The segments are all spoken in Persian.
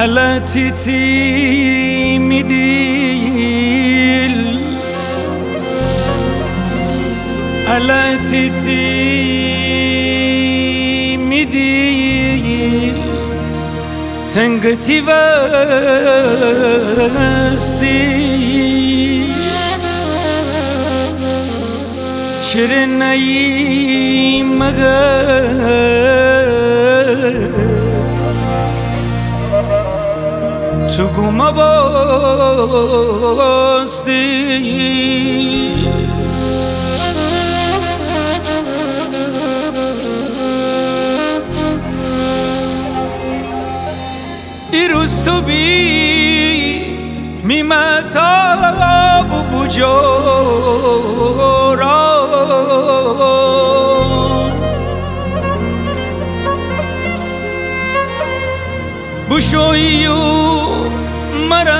على تيتي مديل على تيتي مديل تنقتي بستي شرني مغر تو گوما باستی ایروز تو بی میمتاب و بجورا بشویی و مرا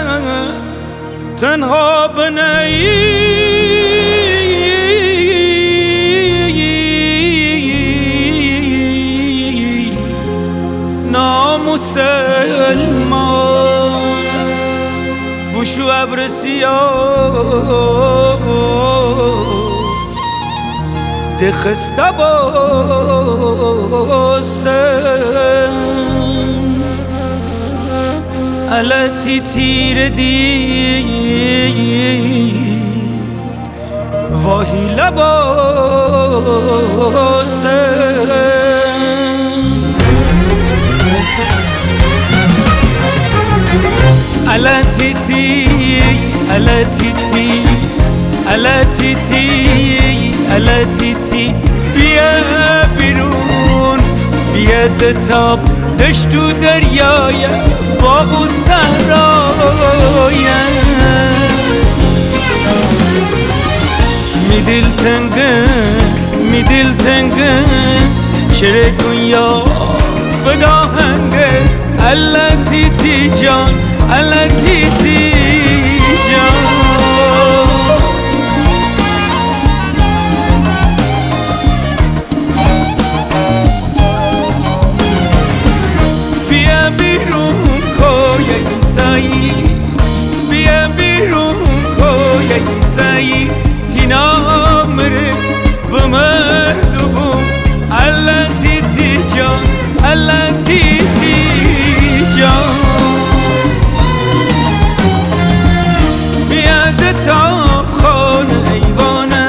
تنها بنایی نامسلمان بشو ابر سیاه دخسته باستم علتی تیر دی واهی لباستم علتی تی علتی تی علتی تی علتی تی بیا بیرون بیا دتاب دشت و دریای باغ و صحرایم می دل تنگه چرا دنیا بداهنگه علتی تی جان علتی تی جان بیا بیرون کوی سایی بیا بیرون کوی سایی تینا مره بمردم علتی تی جان علتی تی جان بیاد تاب خانه ایوانه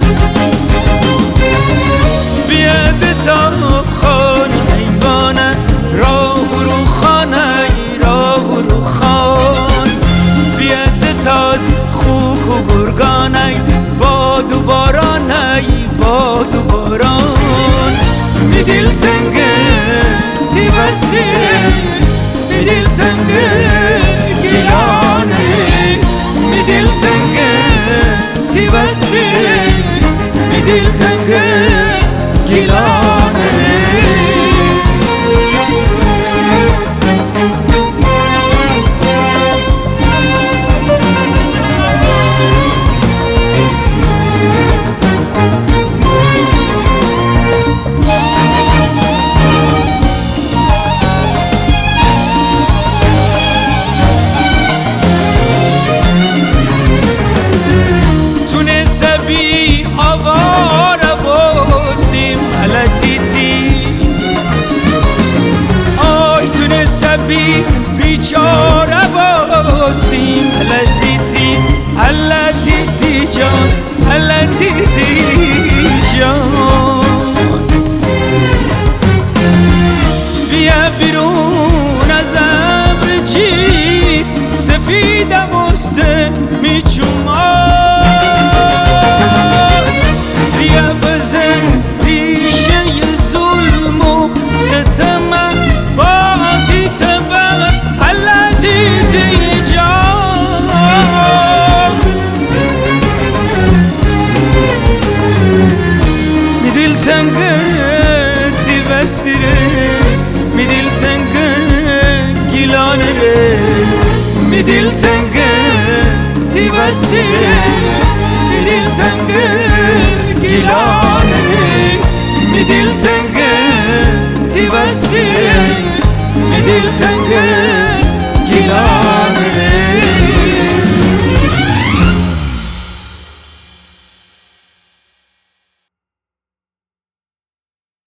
بیاد تاب خانه ایوانه راه رو خانه راه رو خان بیاد تاز خوک و گرگانه باد و بارانه باد و باران می دل تنگه تی بستیره می دل تنگه گیلانه می دل تنگه تی بستیره می دل تنگه گیلانه آواره بستیم علتی تی آی تونسته بی بیچاره بستیم علتی تی جان علتی تی جان بیا بیرون از ابر چی سفیدم استه میچوما بیا بزن ریشه ظلم و ستم باتی تبر علتی تی جان می دل تنگه تی بستیره می دل تنگه گیلانه ره می دل تنگه تی بستیره می دل تنگه گیلانه می دل تنگه تی بستیره می دل تنگه گیلان